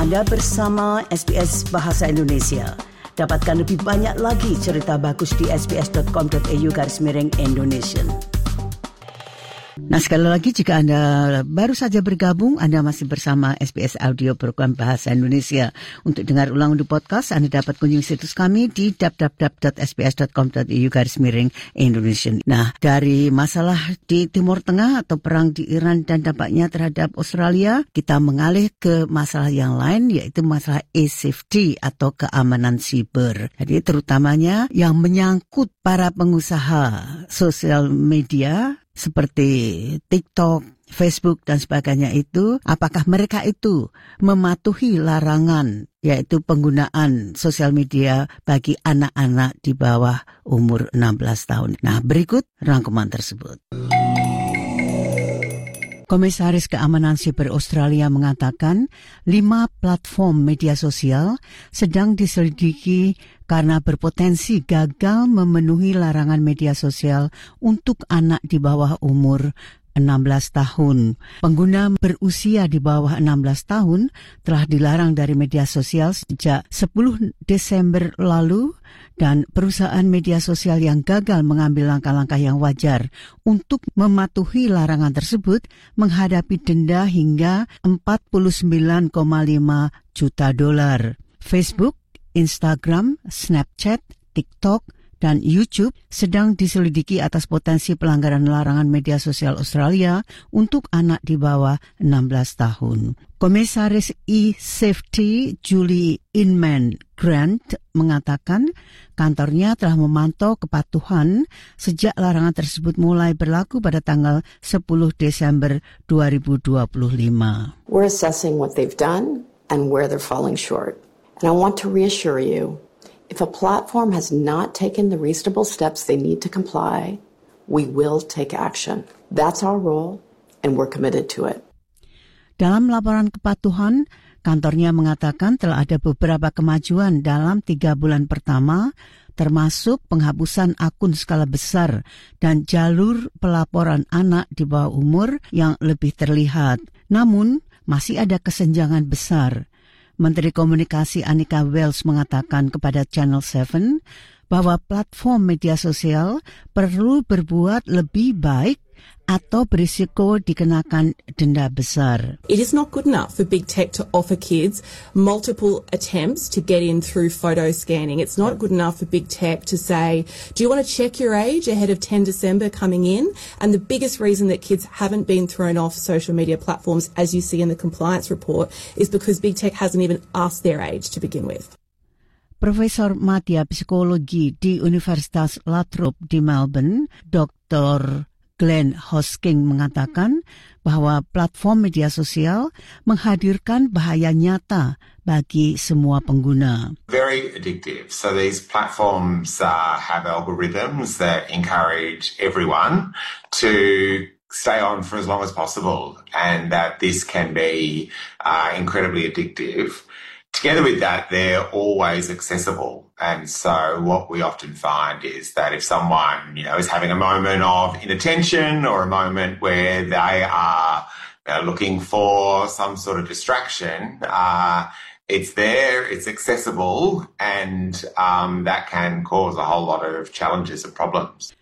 Anda bersama SBS Bahasa Indonesia. Dapatkan lebih banyak lagi cerita bagus di sbs.com.au/Indonesian. Nah, sekali lagi jika Anda baru saja bergabung, Anda masih bersama SBS Audio Program Bahasa Indonesia. Untuk dengar ulang di podcast, Anda dapat kunjungi situs kami di www.sbs.com.au/Indonesian. Nah, dari masalah di Timur Tengah atau perang di Iran dan dampaknya terhadap Australia, kita mengalih ke masalah yang lain, yaitu masalah e-safety atau keamanan siber. Jadi terutamanya yang menyangkut para pengusaha sosial media seperti TikTok, Facebook dan sebagainya itu, apakah mereka itu mematuhi larangan yaitu penggunaan sosial media bagi anak-anak di bawah umur 16 tahun. Nah, berikut rangkuman tersebut. Komisaris Keamanan Siber Australia mengatakan 5 platform media sosial sedang diselidiki karena berpotensi gagal memenuhi larangan media sosial untuk anak di bawah umur 16 tahun. Pengguna berusia di bawah 16 tahun telah dilarang dari media sosial sejak 10 Desember lalu dan perusahaan media sosial yang gagal mengambil langkah-langkah yang wajar untuk mematuhi larangan tersebut menghadapi denda hingga $49,5 juta. Facebook, Instagram, Snapchat, TikTok, dan YouTube sedang diselidiki atas potensi pelanggaran larangan media sosial Australia untuk anak di bawah 16 tahun. Komisaris e-safety Julie Inman Grant mengatakan kantornya telah memantau kepatuhan sejak larangan tersebut mulai berlaku pada tanggal 10 Desember 2025. We're assessing what they've done and where they're falling short. And I want to reassure you, if a platform has not taken the reasonable steps they need to comply, we will take action. That's our role, and we're committed to it. Dalam laporan kepatuhan, kantornya mengatakan telah ada beberapa kemajuan dalam 3 bulan pertama, termasuk penghapusan akun skala besar dan jalur pelaporan anak di bawah umur yang lebih terlihat. Namun, masih ada kesenjangan besar. Menteri Komunikasi Anika Wells mengatakan kepada Channel 7 bahwa platform media sosial perlu berbuat lebih baik atau berisiko dikenakan denda besar. It is not good enough for big tech to offer kids multiple attempts to get in through photo scanning. It's not good enough for big tech to say, do you want to check your age ahead of 10 December coming in? And the biggest reason that kids haven't been thrown off social media platforms, as you see in the compliance report, is because big tech hasn't even asked their age to begin with. Profesor Madya Psikologi di Universitas La Trobe di Melbourne, Dr. Glenn Hosking mengatakan bahwa platform media sosial menghadirkan bahaya nyata bagi semua pengguna. Very addictive. So these platforms have algorithms that encourage everyone to stay on for as long as possible, and that this can be incredibly addictive. Together with that, they're always accessible. And so what we often find is that if someone, is having a moment of inattention or a moment where they are looking for some sort of distraction, it's there, it's accessible, and that can cause a whole lot of challenges and problems.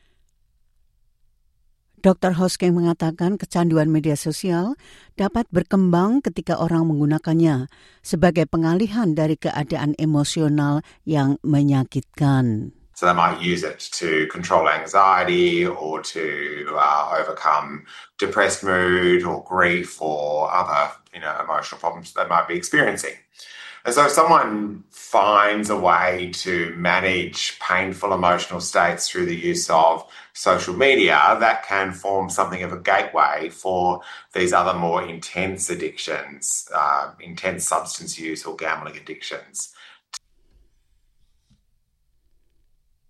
Dr. Hosking mengatakan kecanduan media sosial dapat berkembang ketika orang menggunakannya sebagai pengalihan dari keadaan emosional yang menyakitkan. So they might use it to control anxiety or to overcome depressed mood or grief or other, emotional problems they might be experiencing. And so if someone finds a way to manage painful emotional states through the use of social media, that can form something of a gateway for these other more intense addictions, intense substance use or gambling addictions.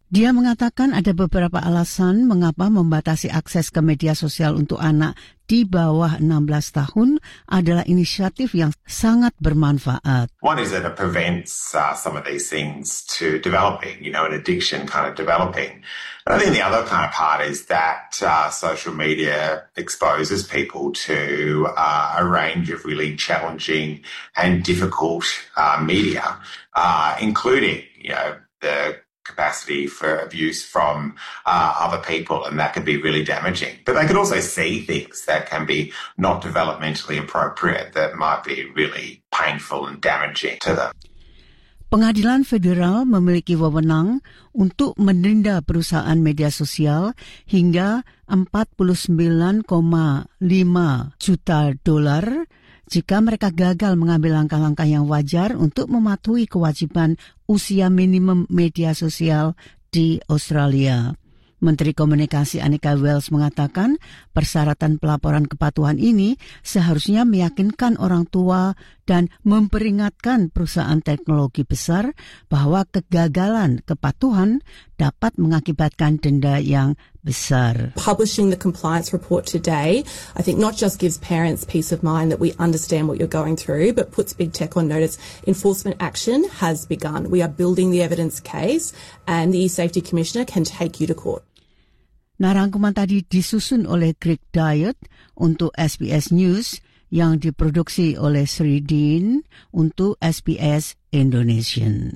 Dia mengatakan ada beberapa alasan mengapa membatasi akses ke media sosial untuk anak di bawah 16 tahun adalah inisiatif yang sangat bermanfaat. One is that it prevents some of these things to developing, an addiction kind of developing. And I think the other kind of part is that social media exposes people to a range of really challenging and difficult media, including, the capacity for abuse from other people, and that can be really damaging. But they could also see things that can be not developmentally appropriate that might be really painful and damaging to them. Pengadilan Federal memiliki wewenang untuk mendenda perusahaan media sosial hingga $49,5 juta jika mereka gagal mengambil langkah-langkah yang wajar untuk mematuhi kewajiban usia minimum media sosial di Australia. Menteri Komunikasi Annika Wells mengatakan persyaratan pelaporan kepatuhan ini seharusnya meyakinkan orang tua dan memperingatkan perusahaan teknologi besar bahwa kegagalan kepatuhan dapat mengakibatkan denda yang besar. Publishing the compliance report today, I think not just gives parents peace of mind that we understand what you're going through, but puts big tech on notice. Enforcement action has begun. We are building the evidence case and the E-Safety Commissioner can take you to court. Nah, rangkuman tadi disusun oleh Greg Diet untuk SBS News yang diproduksi oleh Sri Dean untuk SBS Indonesian.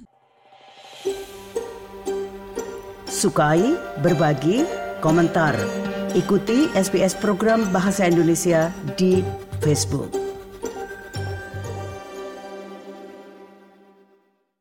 Sukai, berbagi, komentar. Ikuti SBS program Bahasa Indonesia di Facebook.